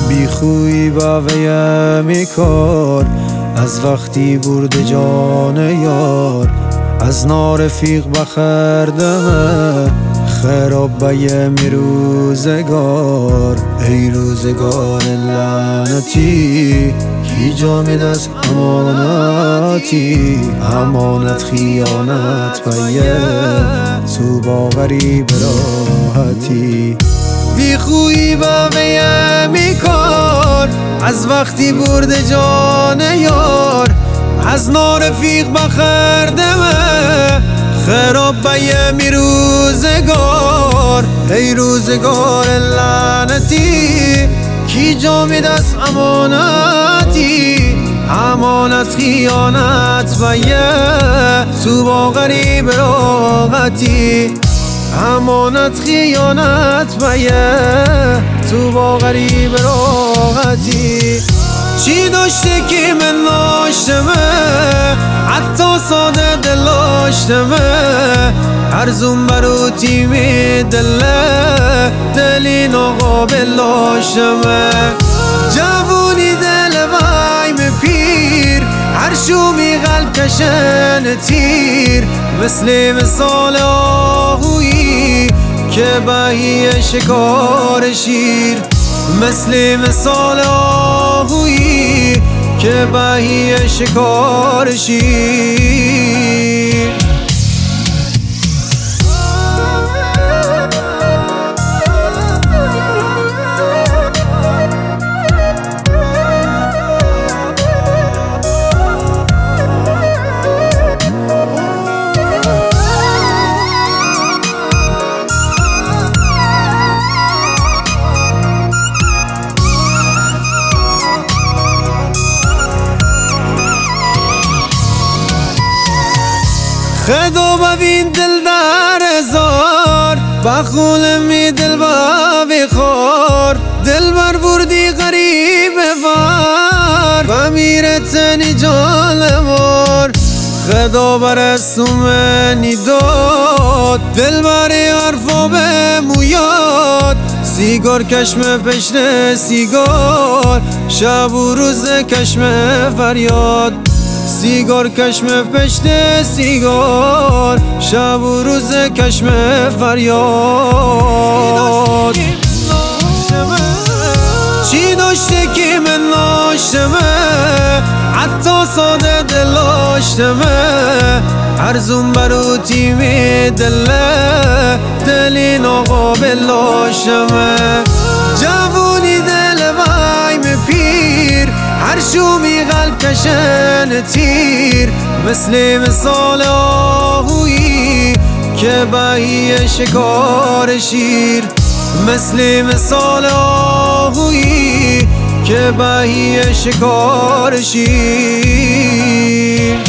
بی خوی با ویم کار از وقتی برد جان یار از نارفیق بخردمه خراب بیم روزگار ای روزگار لعنتی کی جامد از امانتی امانت خیانت بیم تو باوری براحتی بی خویی با ویمی کار از وقتی برد جان یار از نارفیق بخردمه خراب بیمی روزگار ای روزگار لعنتی کی جامد از امانتی امانت خیانت بیم تو با غریب راحتی امانت خیانت بیم تو با غریب راحتی چی داشته که من ناشتمه حتی ساده دل داشتمه ارزون برو تیم دله دلی ناقابل داشتمه جوونی دل ویم پیر هر شومی قلب کشن تیر مثال آهویی که بهی شکار شیر مثال آهویی که بهی شکار شیر خدا ببین دل در هزار بخول می دل باوی خور دل بر بردی غریب وار و میره تنی جالمار خدا برستومنی داد دل بری حرفا به مویاد سیگار کشم پشت سیگار شب و روز کشم فریاد سیگار کشم پشت سیگار شب و روز کشم فریاد چی داشته که من ناشتمه حتی ساده دل داشتمه ارزون برو تیم دله دلی ناقابل داشتمه جوونی دل ویم پیر هر شومی قلب کشن تیر مثال آهویی که بهی شکار شیر مثال آهویی که بهی شکار شیر